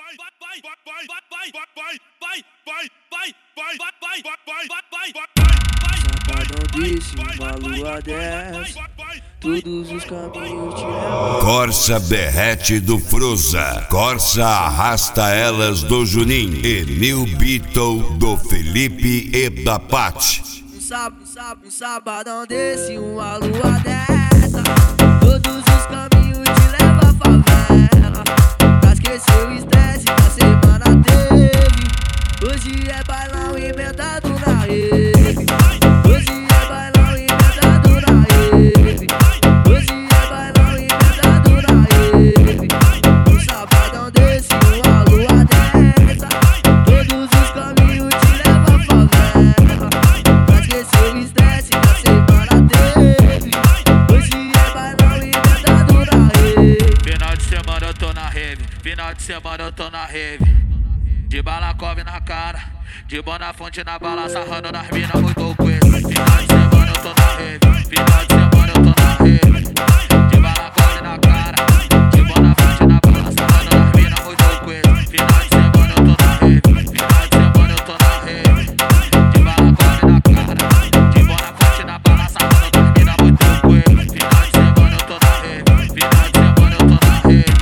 Disse uma lua dessa, todos os caminhos te levam. Corsa derrete do Fruza, Corsa arrasta elas do Juninho e New Beatle do Felipe e da Paty. Um sabadão desse, uma lua dessa, todos os caminhos te levam à favela. Pra esquecer o estresse que a semana teve, hoje é bailão inventado na rede. Hoje é bailão inventado na rede. Hoje é bailão inventado na rede. Um sabadão desse, uma lua dessa, todos os caminhos te levam à favela. Pra esquecer o estresse que a semana teve, hoje é bailão inventado na rede. Final de semana eu tô na rave, final de semana eu tô na rave. De balacove na cara, de Bonafonte na bala, sarrando nas mina muito coisa. Final de semana eu tô na rave, final de semana eu tô na rave. De balacove na cara, de Bonafonte na bala, sarrando nas mina muito coisa. Final de semana eu tô na rave, final de semana eu tô na rave. De balacove na cara, de Bonafonte na bala, sarrando nas mina muito coisa. Final de semana eu tô na rave, final de semana eu tô na rave.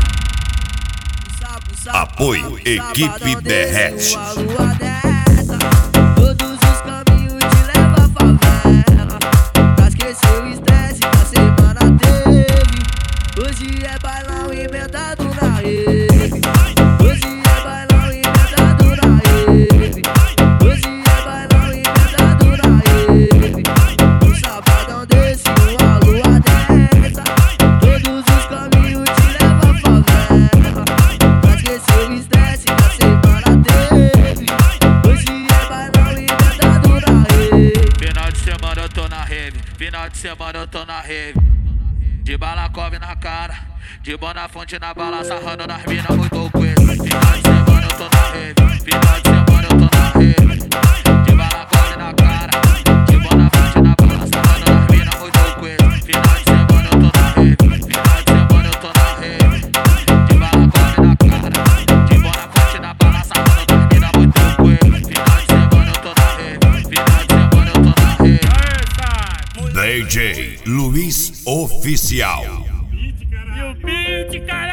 Apoio Equipe Derrete. Uma lua dessa, todos os caminhos te levam à favela. Pra esquecer o estresse que a semana teve, hoje é bailão inventado na rede. Hoje é bailão inventado na rede. Hoje é bailão inventado na rede. Um sabadão desse, uma lua dessa, todos os caminhos te levam à favela. Pra esquecer o estresse que a semana teve, hoje é bailão inventado na rede. Final de semana eu tô na rave, final de semana eu tô na rave. De balacove na cara, de Bonafonte na bala, sarrando nas mina muito coisa. Final de semana eu tô na rave, final de semana eu tô na rave. De balacove na cara, de Bonafonte na bala, sarrando nas mina muito coisa. Final de semana eu tô na rave, final de semana eu tô na rave. De balacove na cara, de Bonafonte na bala, sarrando nas mina muito coisa. Final de semana eu tô na rave, final de semana eu tô na rave. DJ Luiz Oficial. E o beat, cara.